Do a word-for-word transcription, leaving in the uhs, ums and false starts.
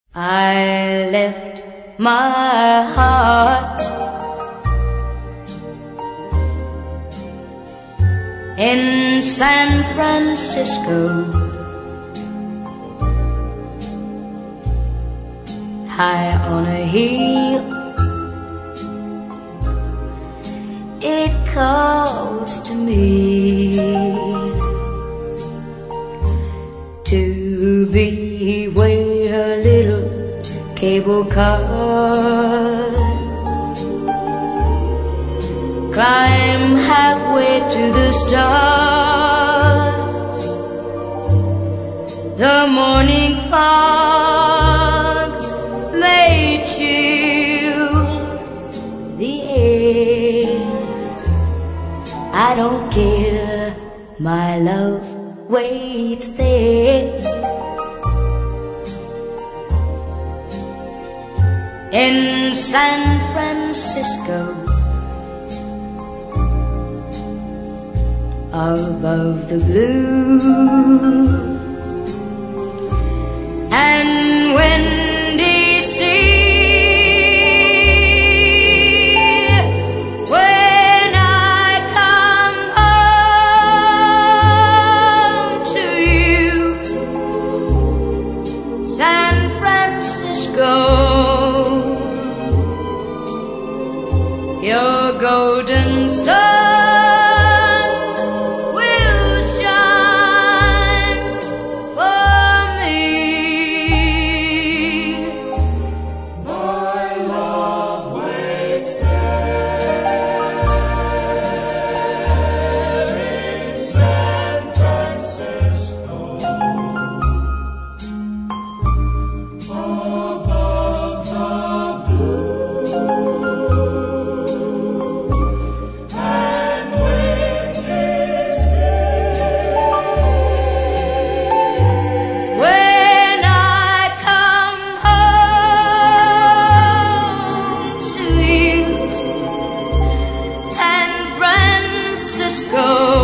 I left my heart in San Francisco, high on a hill. It calls to me to be where little cable cars climb halfway to the stars. The morning fog may chill the air. I don't care, my love waits there in San Francisco, above the blue and windy sea. When I come home to you, San Francisco, your golden sun go.